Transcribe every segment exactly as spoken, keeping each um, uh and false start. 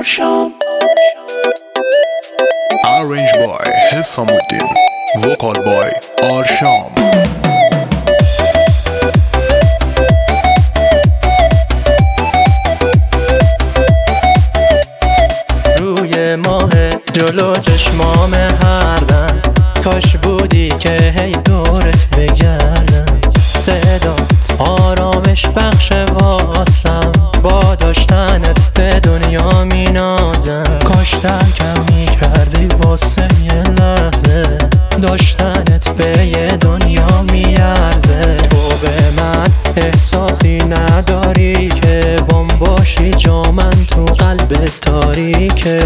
آرشام. Arranged by Hissamuddin, vocal by آرشام. روی ماه جلو چشمام هر دم، کاش بودی که هی دورت بگردم. صدات آرامش بخش واسم، با داشتنت به دنیا می نازم. کاش ترکم می کردی واسه یه لحظه، داشتنت به یه دنیا می ارزه. تو به من احساسی نداری که بم باشی جا من تو قلب تاریکه.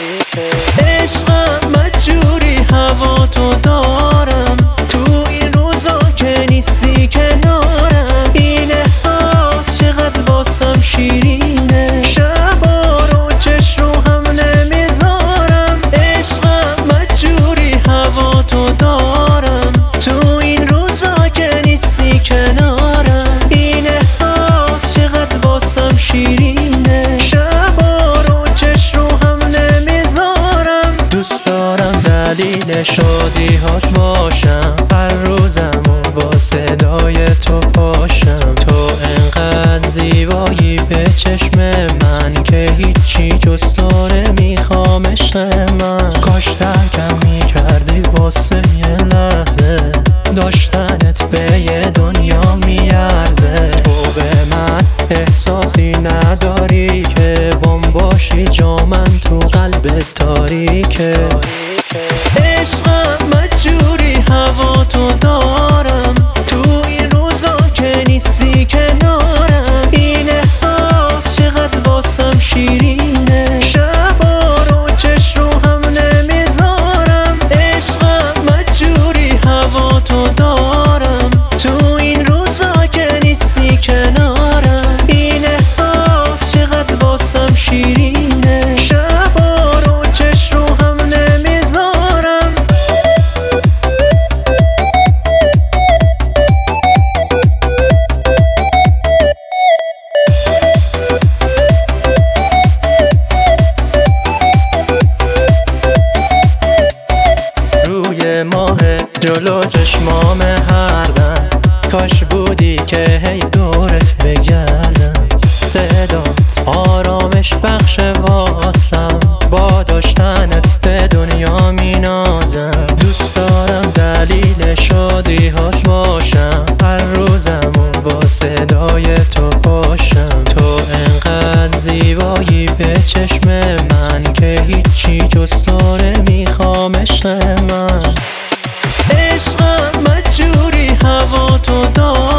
عشقم مجبوری هوا تو دارم، تو این روزا که نیستی کنارم. این احساس چقدر واسم شیرینه، شبا رو چش رو هم نمیذارم. عشقم مجبوری هوا تو دارم، تو این روزا که نیستی کنارم. این احساس چقدر واسم شیرینه، شبا رو چش رو هم نمیذارم. دوست دارم دلیل شادی هات باشم، هر روزمو با صدای تو پاشم. تو انقدر زیبایی به چشم من که هیچی جز تو نمیخوام عشق من. کاش ترکم میکردی واسه یه لحظه، داشتنت به یه دنیا میارزه. تو به من احساسی نداری که بم باشی جا من تو قلب تاریکه. عشقم مجبوری هوا تو دارم، تو این روزا که نیستی کنارم. این احساس چقدر واسم شیرینه، شبا رو چش رو هم نمیذارم. عشقم مجبوری هوا تو دارم، تو این روزا که نیستی کنارم. این احساس چقدر واسم شیرینه، شبا رو چش رو هم نمیذارم. روی ماه جلو چشمام هر دم، کاش بودی که هی دورت بگردم. صدات آرامش بخش واسم، با داشتنت به دنیا می نازم. دوست دارم دلیل شادی هات باشم، هر روزمو با صدای تو پاشم. تو انقدر زیبایی به چشم من که هیچی جز تو نمیخوام عشق من. عشقم مجبوری هوا تو دارم،